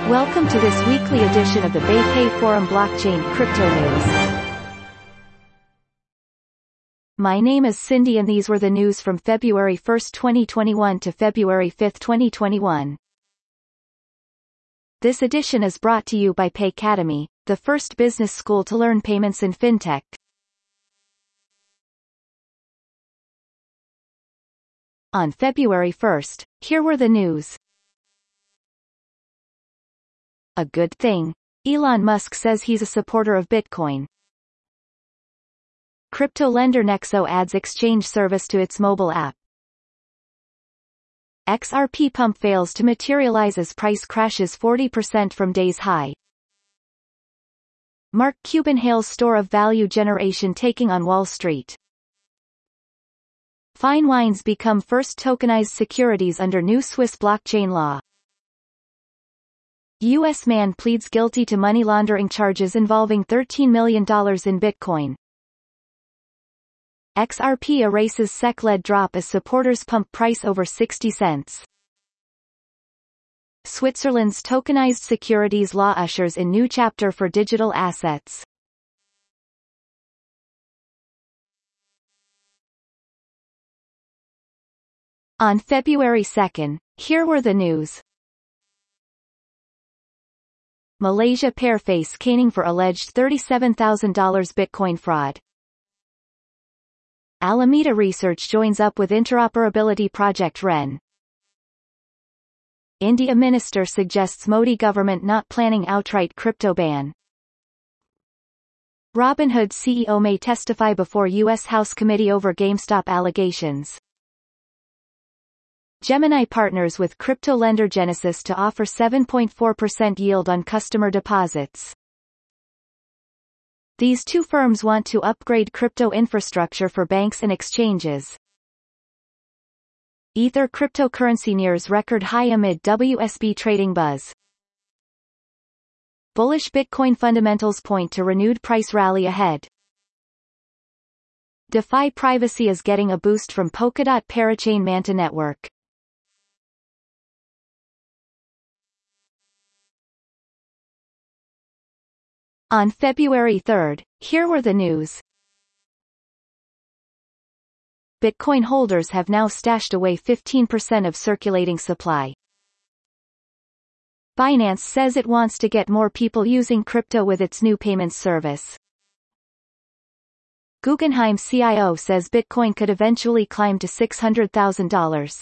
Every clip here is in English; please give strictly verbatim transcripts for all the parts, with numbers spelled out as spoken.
Welcome to this weekly edition of the BayPay Forum Blockchain Crypto News. My name is Cindy and these were the news from February first twenty twenty-one to February fifth twenty twenty-one. This edition is brought to you by Paycademy, the first business school to learn payments in fintech. On February first, here were the news. A good thing. Elon Musk says he's a supporter of Bitcoin. Crypto lender Nexo adds exchange service to its mobile app. X R P pump fails to materialize as price crashes forty percent from day's high. Mark Cuban hails store of value generation taking on Wall Street. Fine wines become first tokenized securities under new Swiss blockchain law. U S man pleads guilty to money laundering charges involving thirteen million dollars in Bitcoin. X R P erases S E C-led drop as supporters pump price over sixty cents. Switzerland's tokenized securities law ushers in new chapter for digital assets. On February second, here were the news. Malaysia pair face caning for alleged thirty-seven thousand dollars Bitcoin fraud. Alameda Research joins up with interoperability project R E N. India minister suggests Modi government not planning outright crypto ban. Robinhood C E O may testify before U S House committee over GameStop allegations. Gemini partners with crypto lender Genesis to offer seven point four percent yield on customer deposits. These two firms want to upgrade crypto infrastructure for banks and exchanges. Ether cryptocurrency nears record high amid W S B trading buzz. Bullish Bitcoin fundamentals point to renewed price rally ahead. DeFi privacy is getting a boost from Polkadot Parachain Manta Network. On February third, here were the news. Bitcoin holders have now stashed away fifteen percent of circulating supply. Binance says it wants to get more people using crypto with its new payments service. Guggenheim C I O says Bitcoin could eventually climb to six hundred thousand dollars.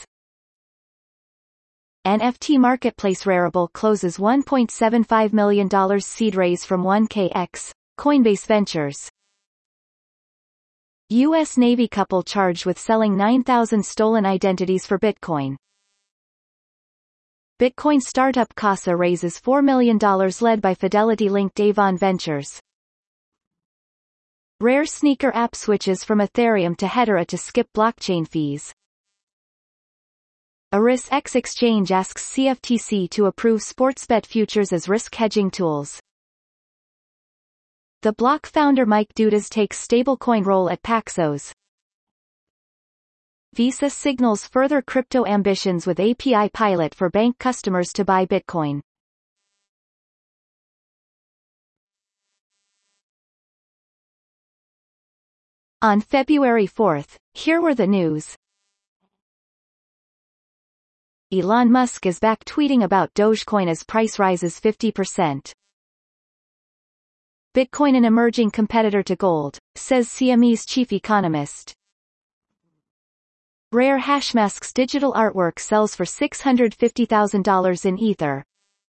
N F T marketplace Rarible closes one point seven five million dollars seed raise from one K X, Coinbase Ventures. U S Navy couple charged with selling nine thousand stolen identities for Bitcoin. Bitcoin startup Casa raises four million dollars led by Fidelity-linked Avon Ventures. Rare sneaker app switches from Ethereum to Hedera to skip blockchain fees. ErisX Exchange asks C F T C to approve sportsbet futures as risk hedging tools. The Block founder Mike Dudas takes stablecoin role at Paxos. Visa signals further crypto ambitions with A P I pilot for bank customers to buy Bitcoin. On February fourth, here were the news. Elon Musk is back tweeting about Dogecoin as price rises fifty percent. Bitcoin an emerging competitor to gold, says C M E's chief economist. Rare Hashmask's digital artwork sells for six hundred fifty thousand dollars in Ether.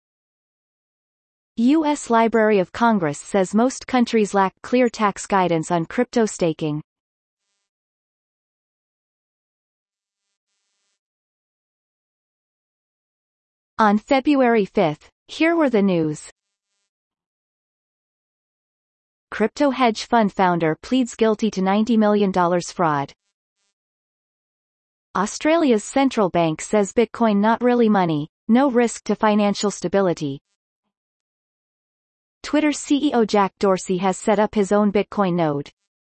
U S Library of Congress says most countries lack clear tax guidance on crypto staking. On February fifth, here were the news. Crypto hedge fund founder pleads guilty to ninety million dollars fraud. Australia's central bank says Bitcoin not really money, no risk to financial stability. Twitter C E O Jack Dorsey has set up his own Bitcoin node.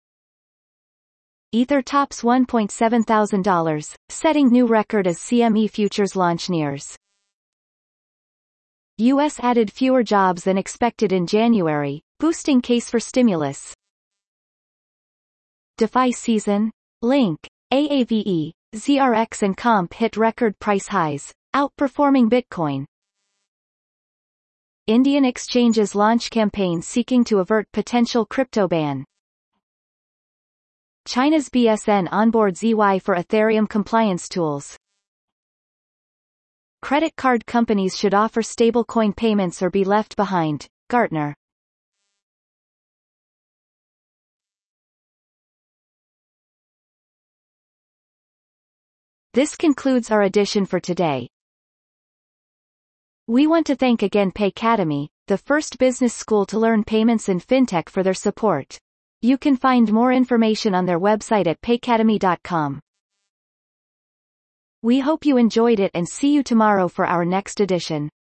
Ether tops one point seven thousand dollars, setting new record as C M E futures launch nears. U S added fewer jobs than expected in January, boosting case for stimulus. DeFi season? Link. A A V E, Z R X and Comp hit record price highs, outperforming Bitcoin. Indian exchanges launch campaign seeking to avert potential crypto ban. China's B S N onboards E Y for Ethereum compliance tools. Credit card companies should offer stablecoin payments or be left behind, Gartner. This concludes our edition for today. We want to thank again Paycademy, the first business school to learn payments and fintech, for their support. You can find more information on their website at paycademy dot com. We hope you enjoyed it and see you tomorrow for our next edition.